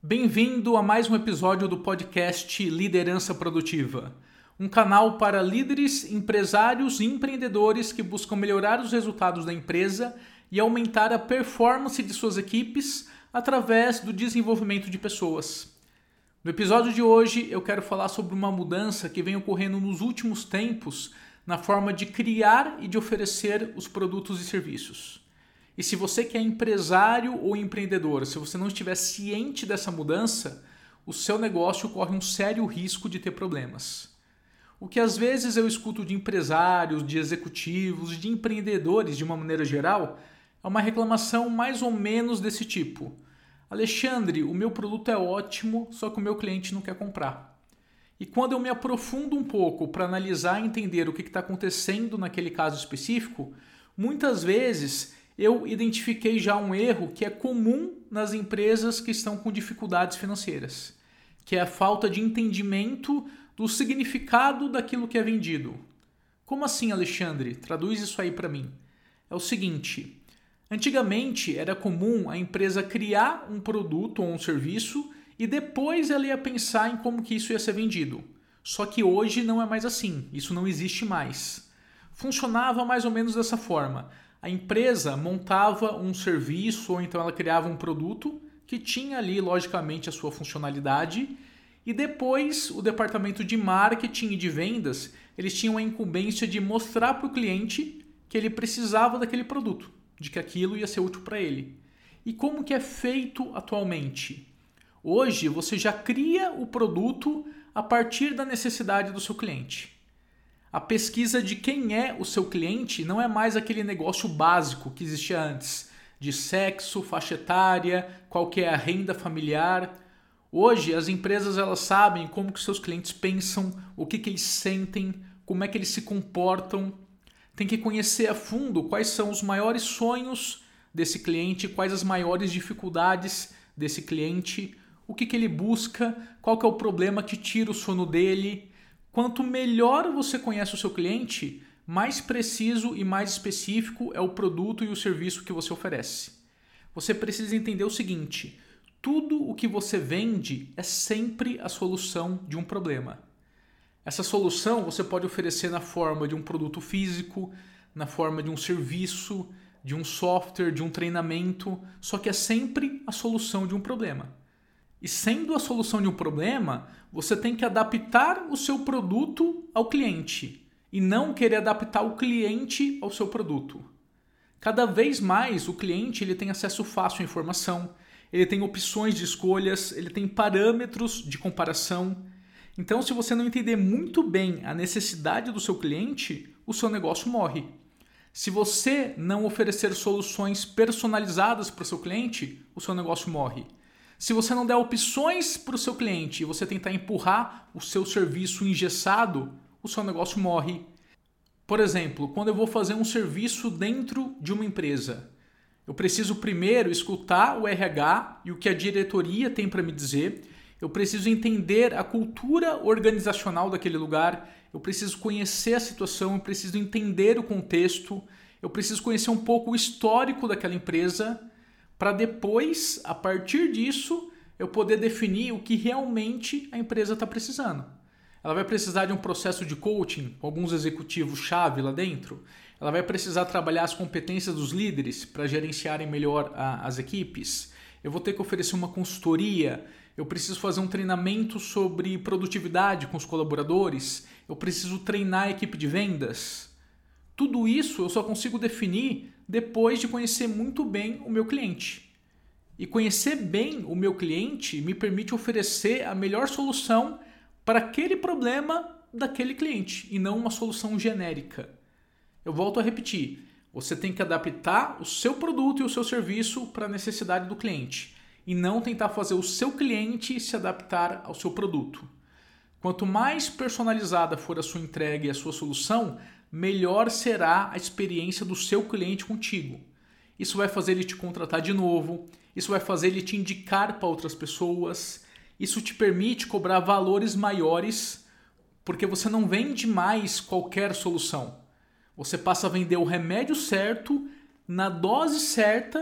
Bem-vindo a mais um episódio do podcast Liderança Produtiva, um canal para líderes, empresários e empreendedores que buscam melhorar os resultados da empresa e aumentar a performance de suas equipes através do desenvolvimento de pessoas. No episódio de hoje eu quero falar sobre uma mudança que vem ocorrendo nos últimos tempos na forma de criar e de oferecer os produtos e serviços. E se você que é empresário ou empreendedor, se você não estiver ciente dessa mudança, o seu negócio corre um sério risco de ter problemas. O que às vezes eu escuto de empresários, de executivos, de empreendedores de uma maneira geral, é uma reclamação mais ou menos desse tipo. Alexandre, o meu produto é ótimo, só que o meu cliente não quer comprar. E quando eu me aprofundo um pouco para analisar e entender o que está acontecendo naquele caso específico, muitas vezes eu identifiquei já um erro que é comum nas empresas que estão com dificuldades financeiras, que é a falta de entendimento do significado daquilo que é vendido. Como assim, Alexandre? Traduz isso aí para mim. É o seguinte, antigamente era comum a empresa criar um produto ou um serviço e depois ela ia pensar em como que isso ia ser vendido. Só que hoje não é mais assim, isso não existe mais. Funcionava mais ou menos dessa forma. A empresa montava um serviço ou então ela criava um produto que tinha ali, logicamente, a sua funcionalidade e depois o departamento de marketing e de vendas, eles tinham a incumbência de mostrar para o cliente que ele precisava daquele produto, de que aquilo ia ser útil para ele. E como que é feito atualmente? Hoje você já cria o produto a partir da necessidade do seu cliente. A pesquisa de quem é o seu cliente não é mais aquele negócio básico que existia antes, de sexo, faixa etária, qual que é a renda familiar. Hoje as empresas elas sabem como que seus clientes pensam, o que eles sentem, como é que eles se comportam. Tem que conhecer a fundo quais são os maiores sonhos desse cliente, quais as maiores dificuldades desse cliente, o que ele busca, qual que é o problema que tira o sono dele. Quanto melhor você conhece o seu cliente, mais preciso e mais específico é o produto e o serviço que você oferece. Você precisa entender o seguinte, tudo o que você vende é sempre a solução de um problema. Essa solução você pode oferecer na forma de um produto físico, na forma de um serviço, de um software, de um treinamento, só que é sempre a solução de um problema. E sendo a solução de um problema, você tem que adaptar o seu produto ao cliente e não querer adaptar o cliente ao seu produto. Cada vez mais o cliente ele tem acesso fácil à informação, ele tem opções de escolhas, ele tem parâmetros de comparação. Então, se você não entender muito bem a necessidade do seu cliente, o seu negócio morre. Se você não oferecer soluções personalizadas para o seu cliente, o seu negócio morre. Se você não der opções para o seu cliente e você tentar empurrar o seu serviço engessado, o seu negócio morre. Por exemplo, quando eu vou fazer um serviço dentro de uma empresa, eu preciso primeiro escutar o RH e o que a diretoria tem para me dizer, eu preciso entender a cultura organizacional daquele lugar, eu preciso conhecer a situação, eu preciso entender o contexto, eu preciso conhecer um pouco o histórico daquela empresa, para depois, a partir disso, eu poder definir o que realmente a empresa está precisando. Ela vai precisar de um processo de coaching com alguns executivos-chave lá dentro. Ela vai precisar trabalhar as competências dos líderes para gerenciarem melhor as equipes. Eu vou ter que oferecer uma consultoria. Eu preciso fazer um treinamento sobre produtividade com os colaboradores. Eu preciso treinar a equipe de vendas. Tudo isso eu só consigo definir depois de conhecer muito bem o meu cliente. E conhecer bem o meu cliente me permite oferecer a melhor solução para aquele problema daquele cliente e não uma solução genérica. Eu volto a repetir, você tem que adaptar o seu produto e o seu serviço para a necessidade do cliente e não tentar fazer o seu cliente se adaptar ao seu produto. Quanto mais personalizada for a sua entrega e a sua solução, melhor será a experiência do seu cliente contigo. Isso vai fazer ele te contratar de novo, isso vai fazer ele te indicar para outras pessoas, isso te permite cobrar valores maiores, porque você não vende mais qualquer solução. Você passa a vender o remédio certo, na dose certa,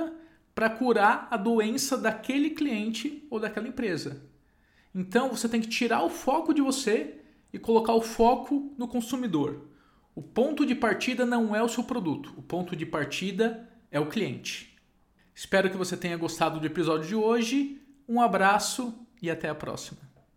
para curar a doença daquele cliente ou daquela empresa. Então você tem que tirar o foco de você e colocar o foco no consumidor. O ponto de partida não é o seu produto, o ponto de partida é o cliente. Espero que você tenha gostado do episódio de hoje. Um abraço e até a próxima.